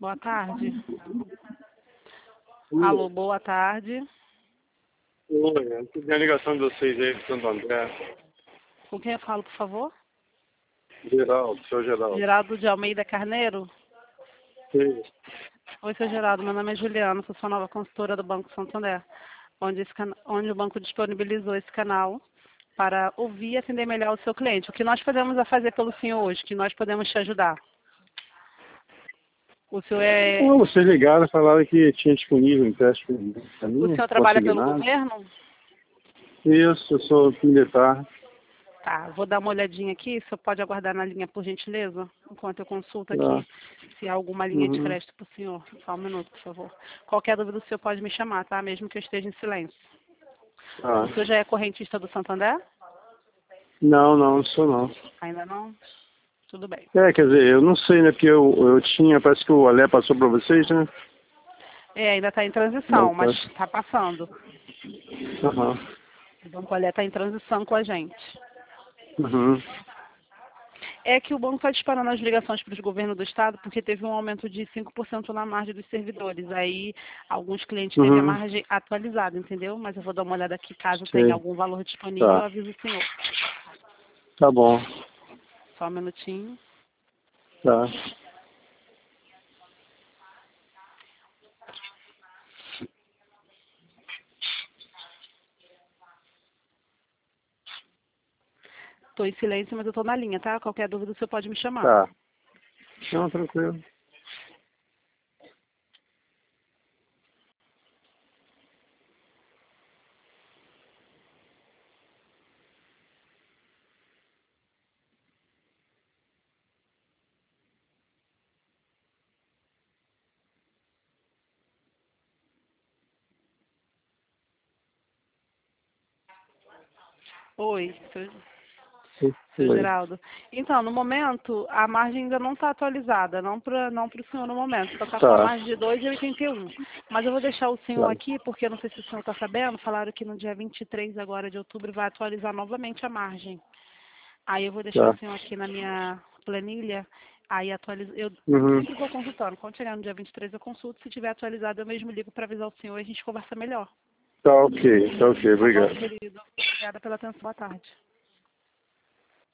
Boa tarde. Oi, Alô, boa tarde. eu tive a ligação de vocês aí de Santo André. Com quem eu falo, por favor? Geraldo, seu Geraldo. Geraldo de Almeida Carneiro? Sim. Oi, seu Geraldo. Meu nome é Juliana, sou sua nova consultora do Banco Santander, onde o banco disponibilizou esse canal para ouvir e atender melhor o seu cliente. O que nós podemos fazer pelo senhor hoje? Que nós podemos te ajudar? O senhor Ah, vocês ligaram e falaram que tinha disponível um teste para o mim, senhor trabalha pelo consignado. governo? Isso, eu sou militar. Tá, vou dar uma olhadinha aqui. O senhor pode aguardar na linha, por gentileza, enquanto eu consulto Tá. aqui se há alguma linha de Uhum. crédito para o senhor. Só um minuto, por favor. Qualquer dúvida, o senhor pode me chamar, tá? Mesmo que eu esteja em silêncio. Tá. O senhor já é correntista do Santander? Não sou não. Ainda não? Tudo bem. Quer dizer, eu não sei, né, porque eu tinha, parece que o Alé passou para vocês, né? Ainda está em Mas, transição, mas está passando. aham. O Banco Alé está em transição com a gente. Uhum. É que o banco está disparando as ligações para os governos do estado porque teve um aumento de 5% na margem dos servidores. Aí, alguns clientes teve a Uhum. margem atualizada, entendeu? Mas eu vou dar uma olhada aqui, caso tenha Sei. algum valor disponível, eu Tá. aviso o senhor. Tá bom. Só um minutinho. Tá. Estou em silêncio, mas eu estou na linha, tá? Qualquer dúvida, o senhor pode me chamar. Tá. Não, tranquilo. Oi, Sim. seu Oi. Geraldo. Então, no momento, a margem ainda não está atualizada, não para o senhor no momento, só está com a Tá. margem de 2,81. Mas eu vou deixar o senhor Tá. aqui, porque eu não sei se o senhor está sabendo, falaram que no dia 23 agora de outubro vai atualizar novamente a margem. Aí eu vou deixar o Tá. senhor aqui na minha planilha, aí atualizo, eu Uhum. sempre vou consultando. Quando chegar no dia 23 eu consulto, se tiver atualizado eu mesmo ligo para avisar o senhor e a gente conversa melhor. Tá ok, Tá bom, obrigado. querido? Obrigada pela atenção, boa tarde.